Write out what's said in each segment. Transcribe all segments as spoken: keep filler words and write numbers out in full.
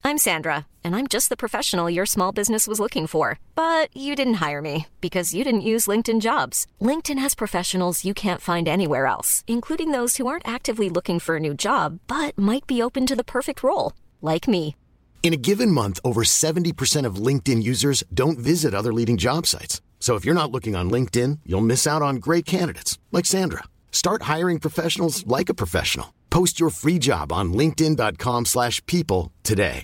I'm Sandra, and I'm just the professional your small business was looking for. But you didn't hire me because you didn't use LinkedIn Jobs. LinkedIn has professionals you can't find anywhere else, including those who aren't actively looking for a new job, but might be open to the perfect role, like me. In a given month, over seventy percent of LinkedIn users don't visit other leading job sites. So if you're not looking on LinkedIn, you'll miss out on great candidates like Sandra. Start hiring professionals like a professional. Post your free job on linkedin.com slash people today.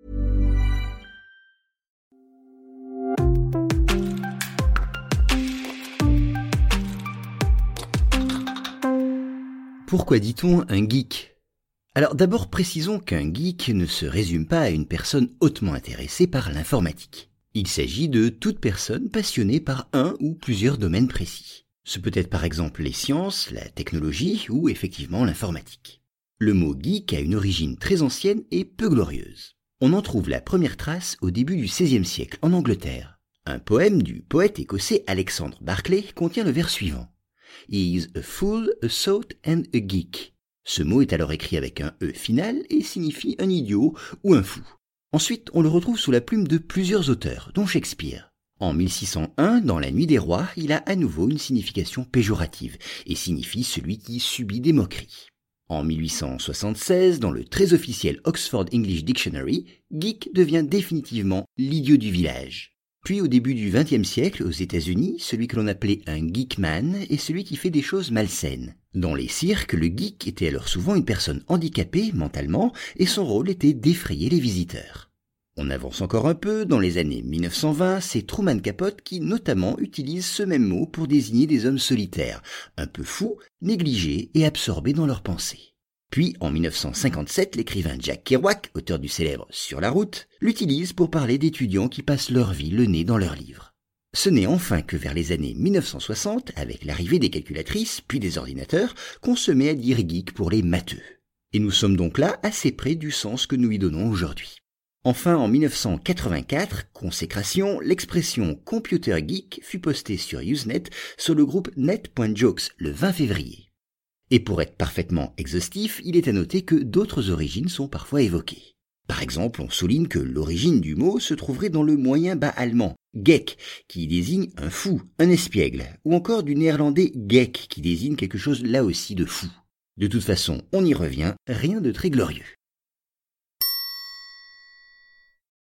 Pourquoi dit-on un geek ? Alors d'abord précisons qu'un geek ne se résume pas à une personne hautement intéressée par l'informatique. Il s'agit de toute personne passionnée par un ou plusieurs domaines précis. Ce peut être par exemple les sciences, la technologie ou effectivement l'informatique. Le mot geek a une origine très ancienne et peu glorieuse. On en trouve la première trace au début du seizième siècle en Angleterre. Un poème du poète écossais Alexander Barclay contient le vers suivant. He is a fool, a sot and a geek. Ce mot est alors écrit avec un E final et signifie un idiot ou un fou. Ensuite, on le retrouve sous la plume de plusieurs auteurs, dont Shakespeare. En mille six cent un, dans La Nuit des Rois, il a à nouveau une signification péjorative et signifie celui qui subit des moqueries. En mille huit cent soixante-seize, dans le très officiel Oxford English Dictionary, geek devient définitivement l'idiot du village. Puis au début du vingtième siècle, aux États-Unis, celui que l'on appelait un geekman est celui qui fait des choses malsaines. Dans les cirques, le geek était alors souvent une personne handicapée mentalement et son rôle était d'effrayer les visiteurs. On avance encore un peu, dans les années mille neuf cent vingt, c'est Truman Capote qui notamment utilise ce même mot pour désigner des hommes solitaires, un peu fous, négligés et absorbés dans leurs pensées. Puis, en mille neuf cent cinquante-sept, l'écrivain Jack Kerouac, auteur du célèbre Sur la route, l'utilise pour parler d'étudiants qui passent leur vie le nez dans leurs livres. Ce n'est enfin que vers les années mille neuf cent soixante, avec l'arrivée des calculatrices puis des ordinateurs, qu'on se met à dire geek pour les matheux. Et nous sommes donc là assez près du sens que nous lui donnons aujourd'hui. Enfin, en mille neuf cent quatre-vingt-quatre, consécration, l'expression « computer geek » fut postée sur Usenet sur le groupe net point jokes le vingt février. Et pour être parfaitement exhaustif, il est à noter que d'autres origines sont parfois évoquées. Par exemple, on souligne que l'origine du mot se trouverait dans le moyen bas allemand, Geck, qui désigne un fou, un espiègle, ou encore du néerlandais Gek, qui désigne quelque chose là aussi de fou. De toute façon, on y revient, rien de très glorieux.